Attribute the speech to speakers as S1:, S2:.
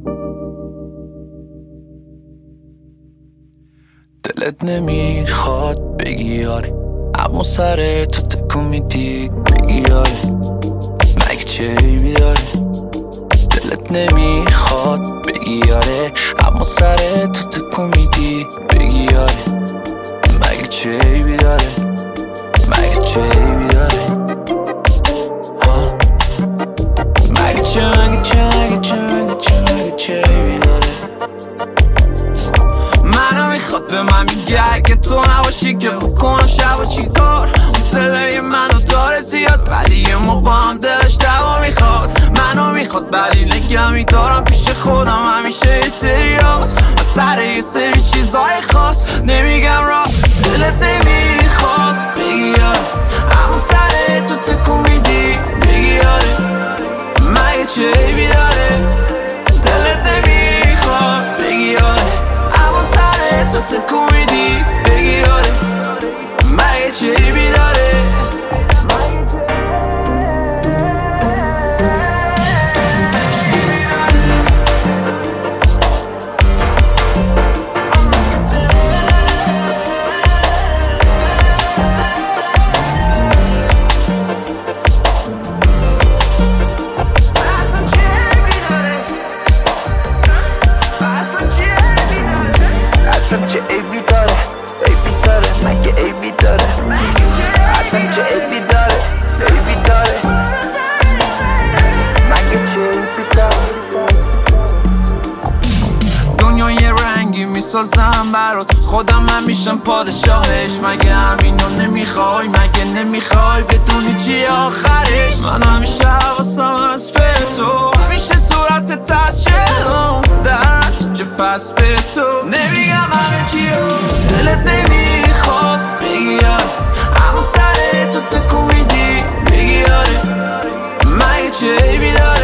S1: دلت نمیخواد بگی آره، اما سر تو تکون میدی بگی آره، مگه چه عیبی داره؟ دلت نمیخواد بگی آره، اما سر تو تکون میدی بگی آره، مگه چه عیبی داره؟ مگه چه عیبی داره؟ مگه چه عیبی داره؟ منو میخواد به من میگه اگه تو نباشی که بکنم شب و چی کار. اون صدای منو داره زیاد ولی یه موقع هم دلش دوا میخواد. منو میخواد ولی نگه میدارم پیش خودم همیشه یه سریاس و سر یه سری چیزای خاص نمیگم را. دلت نمیخواد بگی آره، اما سر تو تکون میدی بگی آره، مگه چه عیبی داره؟ دلت نمیخواد بگی آره، اما سر تو تکون میدی بگی آره، مگه چه عیبی داره؟ میسازم برات خودم من میشم پادشاهش. مگه همینو نمیخوای؟ مگه نمیخوای بدونی چی آخرش؟ من همیشه حواسم از به تو، همیشه صورت تشکلم در تو چه پس به تو نمیگم همه چیو. دلت نمیخواد بگی آره، اما سر تو تکون میدی بگی آره، مگه چه عیبی داره؟